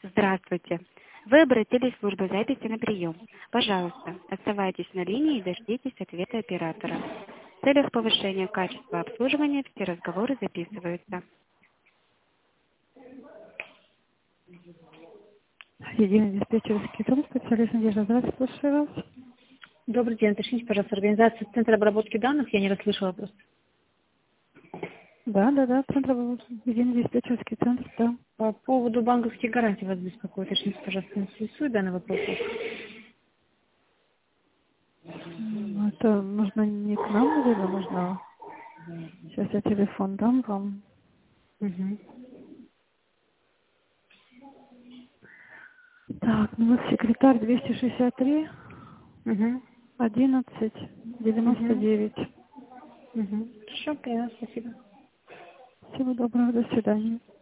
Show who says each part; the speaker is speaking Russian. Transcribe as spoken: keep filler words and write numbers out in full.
Speaker 1: Здравствуйте. Вы обратились в службу записи на прием. Пожалуйста, оставайтесь на линии и дождитесь ответа оператора. В целях повышения качества обслуживания все разговоры записываются.
Speaker 2: Единый диспетчерский дом, специалист Надежда, здравствуйте, слушаю вас.
Speaker 3: Добрый день, уточните, пожалуйста, организация Центра обработки данных, я не расслышала просто.
Speaker 2: Да, да, да, центр, единый диспетчерский центр, да.
Speaker 3: По поводу банковских гарантий вас беспокоит, уточните, пожалуйста, интересует данный вопрос?
Speaker 2: М, Это нужно не к нам, наверное, нужно. Сейчас я телефон дам вам.
Speaker 3: Угу.
Speaker 2: Так, ну вот секретарь двести шестьдесят три
Speaker 3: Угу.
Speaker 2: одиннадцать девяносто
Speaker 3: Угу.
Speaker 2: девять.
Speaker 3: Угу. Хорошо, поняла, спасибо.
Speaker 2: Всего доброго, до свидания.